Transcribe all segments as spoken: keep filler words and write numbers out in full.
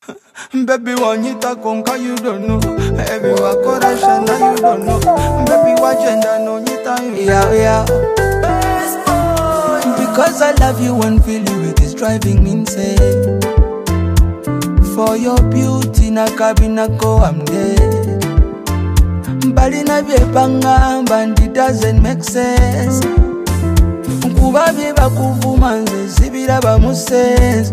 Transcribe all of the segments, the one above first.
Baby, one you talk on, you don't know. Everywhere, correction, now you don't know. Baby, what gender, no, you time. Yeah, yeah. Because I love you and feel you, it is driving me insane. For your beauty, na kabina go, I'm dead. But in a banga, and it doesn't make sense. Kubabi bakuvumanze, zibira bamusense.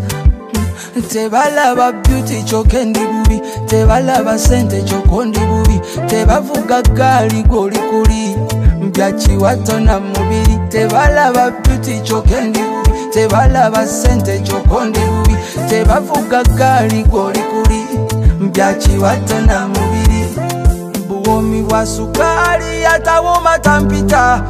Tebala ba beauty chokendi bubi, tebala ba sente chokondi bubi, tebavuga gali goli kuli, mbyachi wato na mubiri. Tebala ba beauty chokendi bubi, tebala ba sente chokondi bubi, tebavuga gali goli kuli, mbyachi wato na mubiri. Buomi wa sukari atawoma tampita,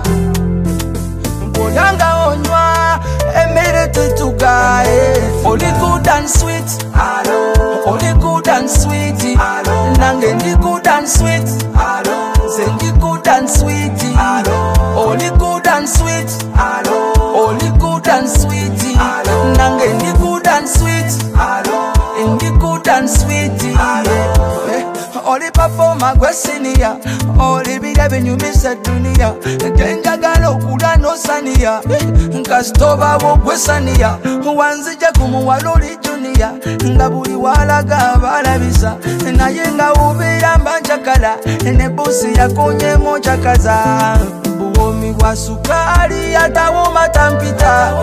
mboyanga onywa emerete tugae. Only good and sweet, hello. Only good and sweet, hello. Nangendi good and sweet, hello. Zendi good and sweet, hello. Only good and sweet, hello. Only good and sweet, hello. Nangendi good and sweet, hello. Indi good and sweet, hello. Only performa gwesinia, only big avenue miss a dunia. Genga galo kuda no sania, Nkastova wo gwesania. Wanzija kumu waloli junia, ngaburi wala gabala bisa. Na yenga ubira mbanchakala, ene busi ya konye mochakaza. Buomi wa sukari atawoma tampita,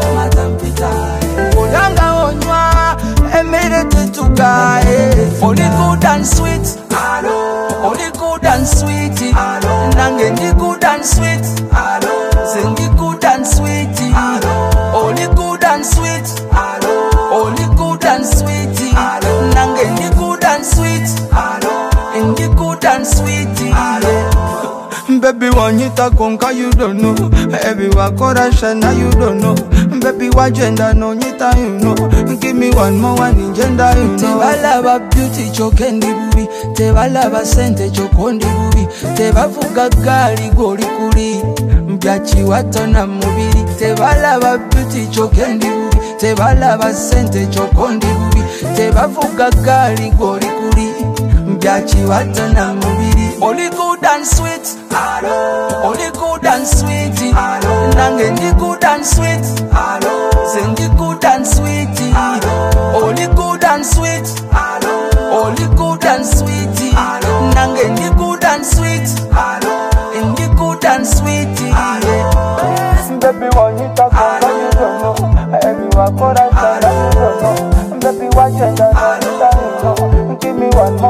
Oyanga onywa emerete tugae. Only good and sweet, hello. Only good and sweet, hello. Nangendi good and sweet, hello. Zendi good and sweet, hello. Only good and sweet, hello. Only good and sweet, hello. Nangendi good and sweet, hello. Indi good and sweet, hello. Baby, one you talk on, you don't know. Everywhere correction, now you don't know. Baby, what gender, no, you know. Give me one more one in gender, you know. Tebala ba beauty chokendi bubi, tebala ba sente chokondi bubi, tebavuga gali goli kuli, mbyachi wato na mubiri. Tebala ba beauty chokendi bubi, tebala ba sente chokondi bubi, tebavuga gali goli kuli, mbyachi wato na mubiri. Only good and sweet, hello. Only good and sweet, hello. Nangendi good and sweet, hello. Zendi good and sweet, hello. Only good and sweet, hello. Only good and sweet, hello. Nangendi good and sweet, hello. Indi good and sweet, hello. Baby, one you talk about, you don't know. Everywhere correction, you don't know. Baby, what gender, you don't know. Give me one more.